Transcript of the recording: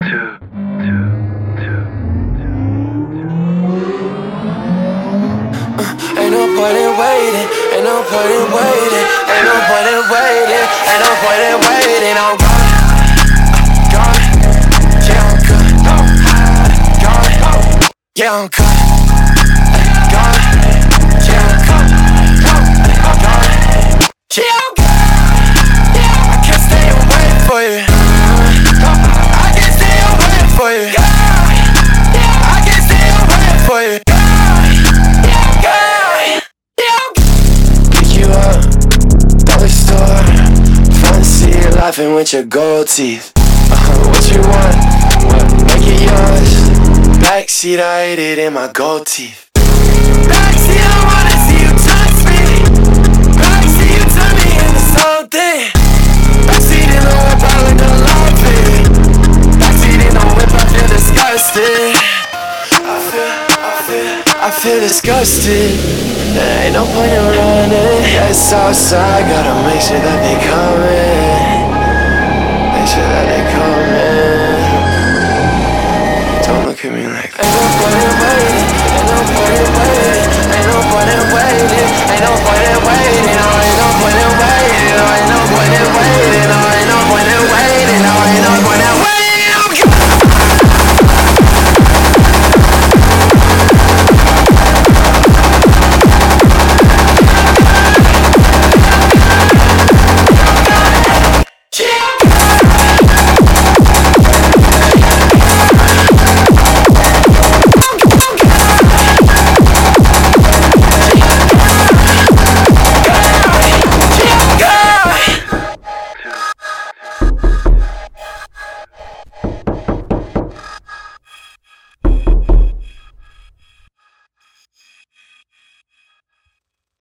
Ain't no point in waiting, ain't no point in waiting, ain't no point in waiting, ain't no point in waiting. I'm gone, gone, yeah I'm good, gone, yeah I'm good, gone, yeah I'm good, gone, yeah I'm good, yeah I can't stay away for you, I can't stay away for you, I can't stay away for you. Pick you up, dollar store, front seat, laughing with your gold teeth. What you want? What? Make it yours. Backseat, I ate it in my gold teeth. Backseat, I wanna see you touch me. Backseat, you turn me into something. Backseat in the whip, I look lovely. Backseat in the whip, I feel disgusted. I feel disgusted. There ain't no point in running. It's outside, gotta make sure that they coming. Make sure that they coming.